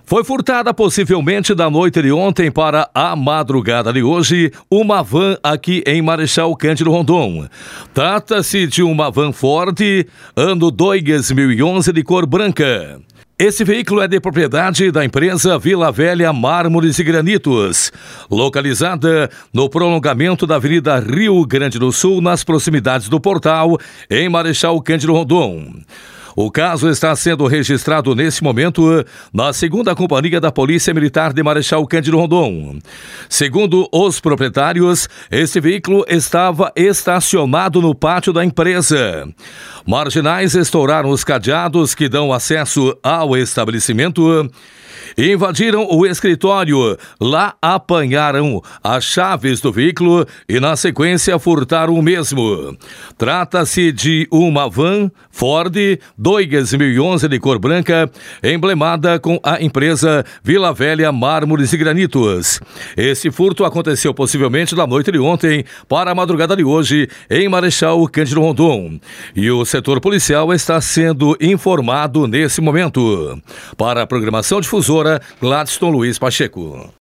Foi furtada possivelmente da noite de ontem para a madrugada de hoje uma van aqui em Marechal Cândido Rondon. Trata-se de uma van Ford, ano 2011, de cor branca. Esse veículo é de propriedade da empresa Vila Velha Mármores e Granitos, localizada no prolongamento da Avenida Rio Grande do Sul, nas proximidades do Portal, em Marechal Cândido Rondon. O caso está sendo registrado nesse momento na 2ª Companhia da Polícia Militar de Marechal Cândido Rondon. Segundo os proprietários, esse veículo estava estacionado no pátio da empresa. Marginais estouraram os cadeados que dão acesso ao estabelecimento e invadiram o escritório. Lá apanharam as chaves do veículo e, na sequência, furtaram o mesmo. Trata-se de uma van Ford 2011 de cor branca, emblemada com a empresa Vila Velha Mármores e Granitos. Esse furto aconteceu possivelmente na noite de ontem para a madrugada de hoje em Marechal Cândido Rondon. E o setor policial está sendo informado nesse momento. Para a programação difusora, Gladstone Luiz Pacheco.